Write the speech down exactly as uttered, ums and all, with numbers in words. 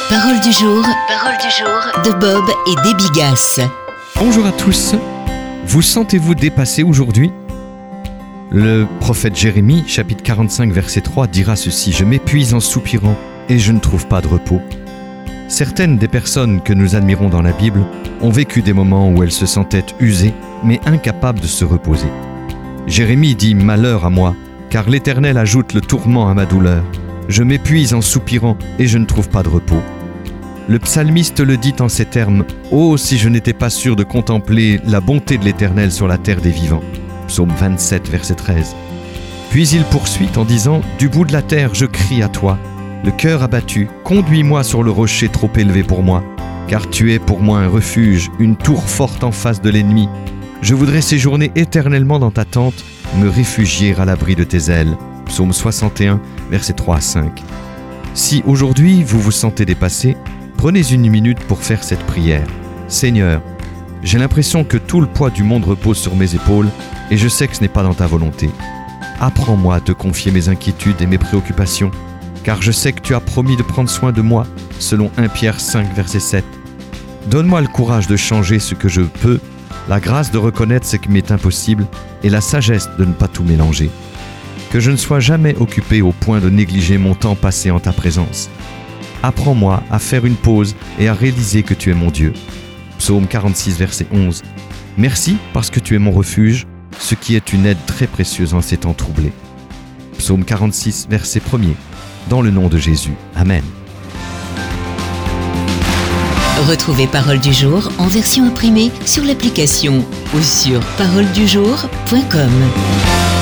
Parole du jour, parole du jour de Bob et Debbie Gass. Bonjour à tous. Vous sentez-vous dépassé aujourd'hui ? Le prophète Jérémie, chapitre quarante-cinq, verset trois, dira ceci: « Je m'épuise en soupirant et je ne trouve pas de repos. » Certaines des personnes que nous admirons dans la Bible ont vécu des moments où elles se sentaient usées, mais incapables de se reposer. Jérémie dit « Malheur à moi, car l'Éternel ajoute le tourment à ma douleur. Je m'épuise en soupirant et je ne trouve pas de repos. » Le psalmiste le dit en ces termes: « Oh, si je n'étais pas sûr de contempler la bonté de l'Éternel sur la terre des vivants. » Psaume vingt-sept, verset treize. Puis il poursuit en disant: « Du bout de la terre, je crie à toi. Le cœur abattu, conduis-moi sur le rocher trop élevé pour moi, car tu es pour moi un refuge, une tour forte en face de l'ennemi. Je voudrais séjourner éternellement dans ta tente, me réfugier à l'abri de tes ailes. » Psaume soixante et un, versets trois à cinq. Si aujourd'hui vous vous sentez dépassé, prenez une minute pour faire cette prière. Seigneur, j'ai l'impression que tout le poids du monde repose sur mes épaules et je sais que ce n'est pas dans ta volonté. Apprends-moi à te confier mes inquiétudes et mes préoccupations, car je sais que tu as promis de prendre soin de moi, selon premier Pierre cinq, verset sept. Donne-moi le courage de changer ce que je peux, la grâce de reconnaître ce qui m'est impossible et la sagesse de ne pas tout mélanger. Que je ne sois jamais occupé au point de négliger mon temps passé en ta présence. Apprends-moi à faire une pause et à réaliser que tu es mon Dieu. Psaume quarante-six, verset onze. Merci parce que tu es mon refuge, ce qui est une aide très précieuse en ces temps troublés. Psaume quarante-six, verset premier. Dans le nom de Jésus. Amen. Retrouvez Parole du jour en version imprimée sur l'application ou sur parole du jour point com.